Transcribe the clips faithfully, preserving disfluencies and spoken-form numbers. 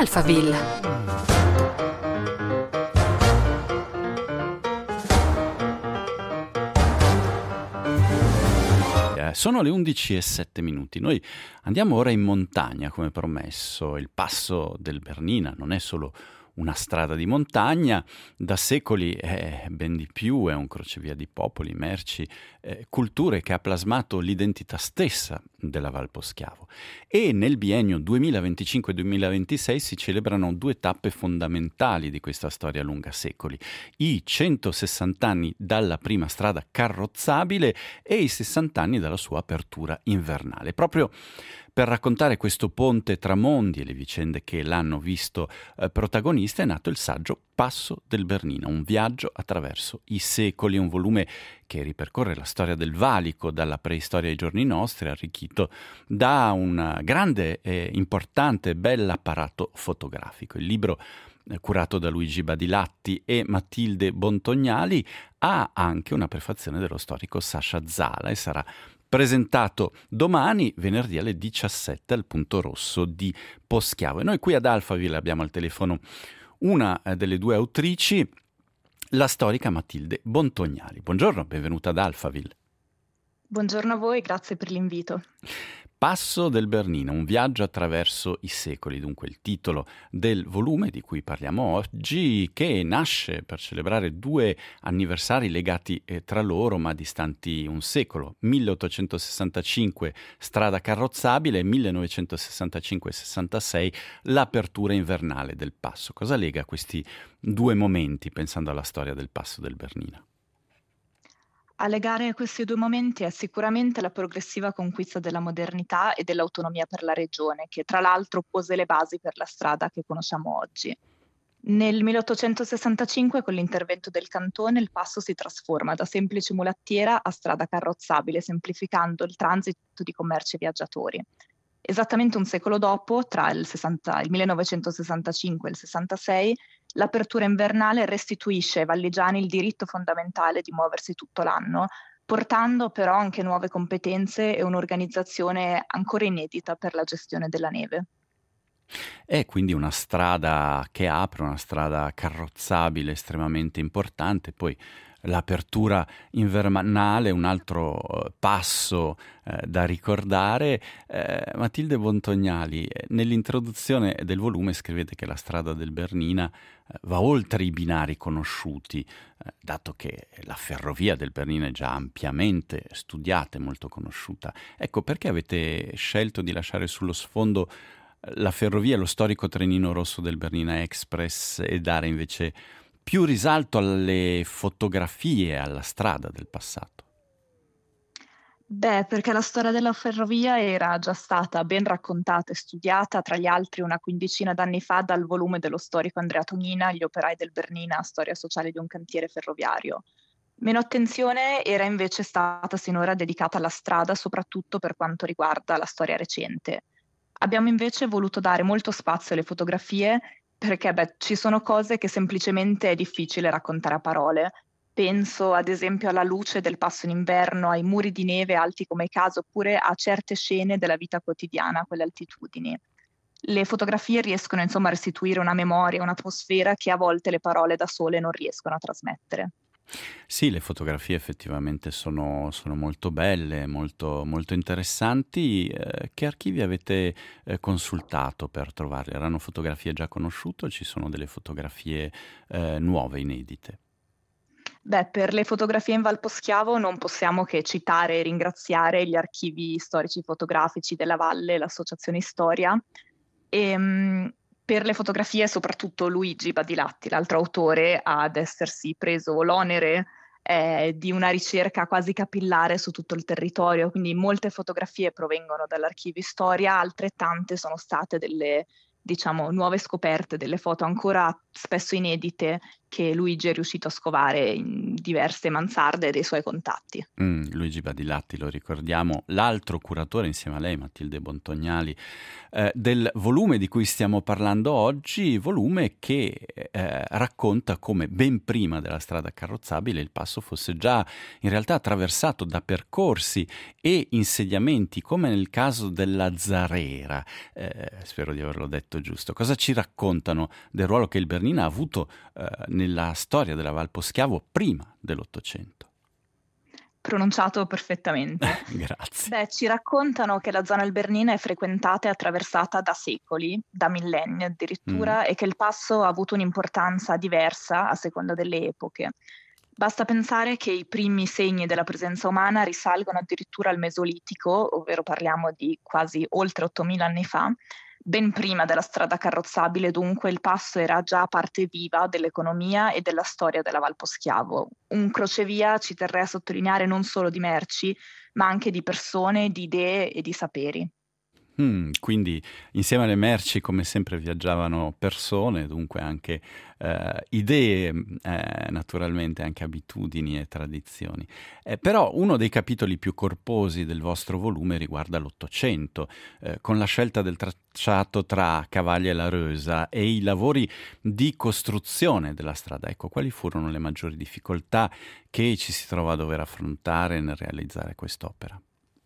Alphaville. Sono le undici e sette minuti. Noi andiamo ora in montagna, come promesso. Il passo del Bernina non è solo una strada di montagna, da secoli è ben di più, è un crocevia di popoli, merci, eh, culture che ha plasmato l'identità stessa della Val Poschiavo. E nel biennio duemilaventicinque duemilaventisei si celebrano due tappe fondamentali di questa storia lunga secoli: i centosessanta anni dalla prima strada carrozzabile e i sessanta anni dalla sua apertura invernale. Proprio per raccontare questo ponte tra mondi e le vicende che l'hanno visto eh, protagonista è nato il saggio Passo del Bernina, un viaggio attraverso i secoli, un volume che ripercorre la storia del valico dalla preistoria ai giorni nostri, arricchito da un grande e importante bell'apparato fotografico. Il libro, eh, curato da Luigi Badilatti e Matilde Bontognali, ha anche una prefazione dello storico Sasha Zala e sarà presentato domani, venerdì alle diciassette, al Punto Rosso di Poschiavo. E noi qui ad Alphaville abbiamo al telefono una delle due autrici, la storica Matilde Bontognali. Buongiorno, benvenuta ad Alphaville. Buongiorno a voi, grazie per l'invito. Passo del Bernina, un viaggio attraverso i secoli, dunque il titolo del volume di cui parliamo oggi, che nasce per celebrare due anniversari legati eh, tra loro ma distanti un secolo: milleottocentosessantacinque strada carrozzabile e millenovecentosessantacinque sessantasei l'apertura invernale del passo. Cosa lega questi due momenti pensando alla storia del Passo del Bernina? A legare questi due momenti è sicuramente la progressiva conquista della modernità e dell'autonomia per la regione, che tra l'altro pose le basi per la strada che conosciamo oggi. Nel milleottocentosessantacinque, con l'intervento del cantone, il passo si trasforma da semplice mulattiera a strada carrozzabile, semplificando il transito di commerci e viaggiatori. Esattamente un secolo dopo, tra il, sessanta, il millenovecentosessantacinque e il sessantasei, l'apertura invernale restituisce ai valligiani il diritto fondamentale di muoversi tutto l'anno, portando però anche nuove competenze e un'organizzazione ancora inedita per la gestione della neve. È quindi una strada che apre, una strada carrozzabile estremamente importante. Poi l'apertura invernale, un altro eh, passo eh, da ricordare. Eh, Matilde Bontognali, eh, nell'introduzione del volume scrivete che la strada del Bernina eh, va oltre i binari conosciuti, eh, dato che la ferrovia del Bernina è già ampiamente studiata e molto conosciuta. Ecco, perché avete scelto di lasciare sullo sfondo la ferrovia, lo storico trenino rosso del Bernina Express, e dare invece più risalto alle fotografie, alla strada del passato? Beh, perché la storia della ferrovia era già stata ben raccontata e studiata, tra gli altri una quindicina d'anni fa, dal volume dello storico Andrea Tonina, Gli operai del Bernina, storia sociale di un cantiere ferroviario. Meno attenzione era invece stata sinora dedicata alla strada, soprattutto per quanto riguarda la storia recente. Abbiamo invece voluto dare molto spazio alle fotografie perché beh, ci sono cose che semplicemente è difficile raccontare a parole. Penso ad esempio alla luce del passo in inverno, ai muri di neve alti come casa, oppure a certe scene della vita quotidiana a quelle altitudini. Le fotografie riescono insomma a restituire una memoria, un'atmosfera che a volte le parole da sole non riescono a trasmettere. Sì, le fotografie effettivamente sono, sono molto belle, molto, molto interessanti. Eh, che archivi avete eh, consultato per trovarle? Erano fotografie già conosciute o ci sono delle fotografie eh, nuove, inedite? Beh, per le fotografie in Val Poschiavo non possiamo che citare e ringraziare gli archivi storici fotografici della Valle, l'Associazione Storia, e mh, per le fotografie soprattutto Luigi Badilatti, l'altro autore, ad essersi preso l'onere eh, di una ricerca quasi capillare su tutto il territorio, quindi molte fotografie provengono dall'archivio Storia, altrettante sono state delle, diciamo, nuove scoperte, delle foto ancora spesso inedite che Luigi è riuscito a scovare in diverse mansarde dei suoi contatti. Mm, Luigi Badilatti, lo ricordiamo, l'altro curatore insieme a lei, Matilde Bontognali, eh, del volume di cui stiamo parlando oggi, volume che eh, racconta come ben prima della strada carrozzabile il passo fosse già in realtà attraversato da percorsi e insediamenti, come nel caso della Zarera. Eh, spero di averlo detto giusto. Cosa ci raccontano del ruolo che il Bernina ha avuto eh, nella storia della Val Poschiavo prima dell'Ottocento? Pronunciato perfettamente. Grazie. Beh, ci raccontano che la zona del Bernina è frequentata e attraversata da secoli, da millenni addirittura, Mm. e che il passo ha avuto un'importanza diversa a seconda delle epoche. Basta pensare che i primi segni della presenza umana risalgono addirittura al Mesolitico, ovvero parliamo di quasi oltre ottomila anni fa. Ben prima della strada carrozzabile, dunque, il passo era già parte viva dell'economia e della storia della Val Poschiavo. Un crocevia, ci terrei a sottolineare, non solo di merci, ma anche di persone, di idee e di saperi. Mm, quindi insieme alle merci, come sempre, viaggiavano persone, dunque anche eh, idee, eh, naturalmente anche abitudini e tradizioni. Eh, però uno dei capitoli più corposi del vostro volume riguarda l'Ottocento, eh, con la scelta del tracciato tra Cavaglia e La Reusa e i lavori di costruzione della strada. Ecco, quali furono le maggiori difficoltà che ci si trova a dover affrontare nel realizzare quest'opera?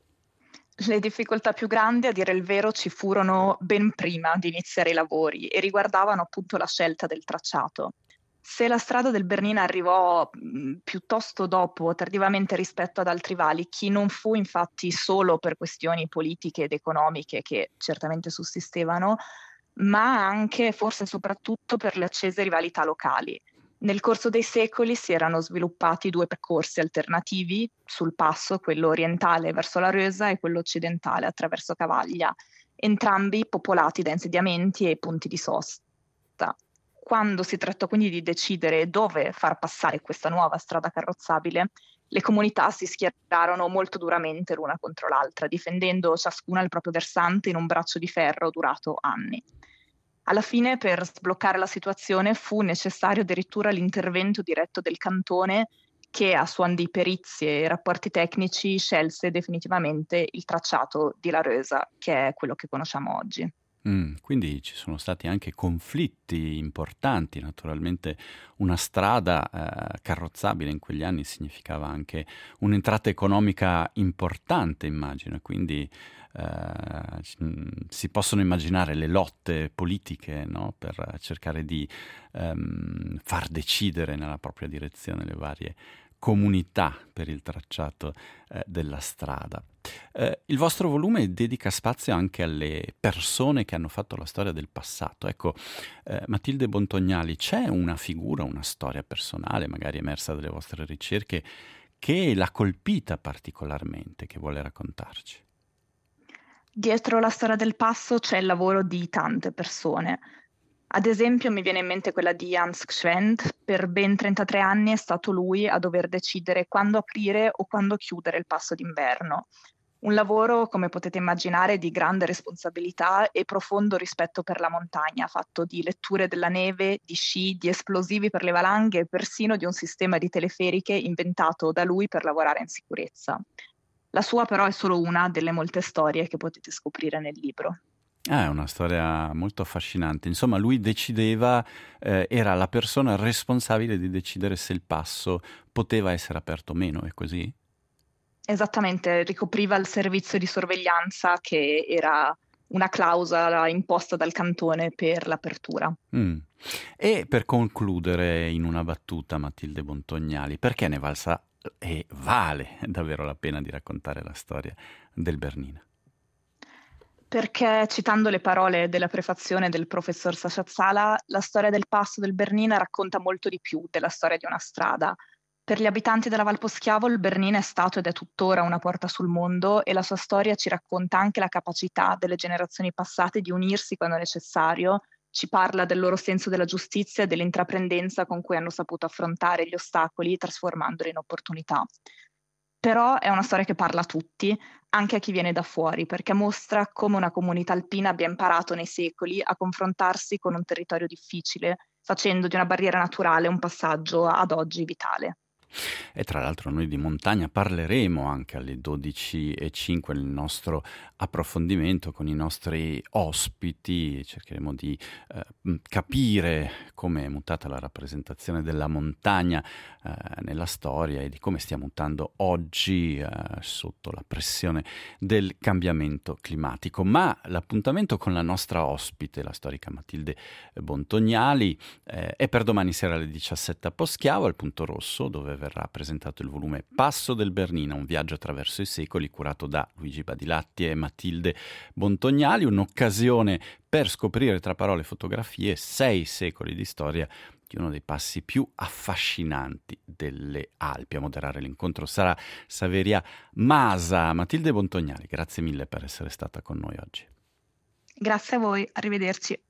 Le difficoltà più grandi, a dire il vero, ci furono ben prima di iniziare i lavori e riguardavano appunto la scelta del tracciato. Se la strada del Bernina arrivò mh, piuttosto dopo, tardivamente rispetto ad altri valichi, non fu infatti solo per questioni politiche ed economiche che certamente sussistevano, ma anche, forse soprattutto, per le accese rivalità locali. Nel corso dei secoli si erano sviluppati due percorsi alternativi sul passo, quello orientale verso la Reusa e quello occidentale attraverso Cavaglia, entrambi popolati da insediamenti e punti di sosta. Quando si trattò quindi di decidere dove far passare questa nuova strada carrozzabile, le comunità si schierarono molto duramente l'una contro l'altra, difendendo ciascuna il proprio versante in un braccio di ferro durato anni. Alla fine, per sbloccare la situazione, fu necessario addirittura l'intervento diretto del cantone che, a suon di perizie e rapporti tecnici, scelse definitivamente il tracciato di La Reusa, che è quello che conosciamo oggi. Mm, quindi ci sono stati anche conflitti importanti, naturalmente una strada eh, carrozzabile in quegli anni significava anche un'entrata economica importante, immagino, quindi eh, c- mm, si possono immaginare le lotte politiche, no? Per cercare di ehm, far decidere nella propria direzione le varie comunità per il tracciato eh, della strada. Eh, il vostro volume dedica spazio anche alle persone che hanno fatto la storia del passato. Ecco, eh, Matilde Bontognali, c'è una figura, una storia personale, magari emersa dalle vostre ricerche, che l'ha colpita particolarmente, che vuole raccontarci? Dietro la storia del passo c'è il lavoro di tante persone. Ad esempio, mi viene in mente quella di Hans Gschwend. Per ben trentatré anni è stato lui a dover decidere quando aprire o quando chiudere il passo d'inverno. Un lavoro, come potete immaginare, di grande responsabilità e profondo rispetto per la montagna, fatto di letture della neve, di sci, di esplosivi per le valanghe e persino di un sistema di teleferiche inventato da lui per lavorare in sicurezza. La sua però è solo una delle molte storie che potete scoprire nel libro. Ah, è una storia molto affascinante. Insomma, lui decideva, eh, era la persona responsabile di decidere se il passo poteva essere aperto o meno, è così? Esattamente, ricopriva il servizio di sorveglianza che era una clausola imposta dal cantone per l'apertura. Mm. E per concludere in una battuta, Matilde Bontognali, perché ne valsa e vale davvero la pena di raccontare la storia del Bernina? Perché, citando le parole della prefazione del professor Sciasciazzala, la storia del passo del Bernina racconta molto di più della storia di una strada. Per gli abitanti della Val Poschiavo il Bernina è stato ed è tuttora una porta sul mondo e la sua storia ci racconta anche la capacità delle generazioni passate di unirsi quando necessario, ci parla del loro senso della giustizia e dell'intraprendenza con cui hanno saputo affrontare gli ostacoli trasformandoli in opportunità. Però è una storia che parla a tutti, anche a chi viene da fuori, perché mostra come una comunità alpina abbia imparato nei secoli a confrontarsi con un territorio difficile, facendo di una barriera naturale un passaggio ad oggi vitale. E tra l'altro noi di montagna parleremo anche alle dodici e cinque nel nostro approfondimento con i nostri ospiti, cercheremo di eh, capire come è mutata la rappresentazione della montagna eh, nella storia e di come stia mutando oggi eh, sotto la pressione del cambiamento climatico. Ma l'appuntamento con la nostra ospite, la storica Matilde Bontognali, eh, è per domani sera alle diciassette a Poschiavo, al Punto Rosso, dove verrà presentato il volume Passo del Bernina, un viaggio attraverso i secoli, curato da Luigi Badilatti e Matilde Bontognali, un'occasione per scoprire tra parole e fotografie sei secoli di storia di uno dei passi più affascinanti delle Alpi. A moderare l'incontro sarà Saveria Masa. Matilde Bontognali, grazie mille per essere stata con noi oggi. Grazie a voi, arrivederci.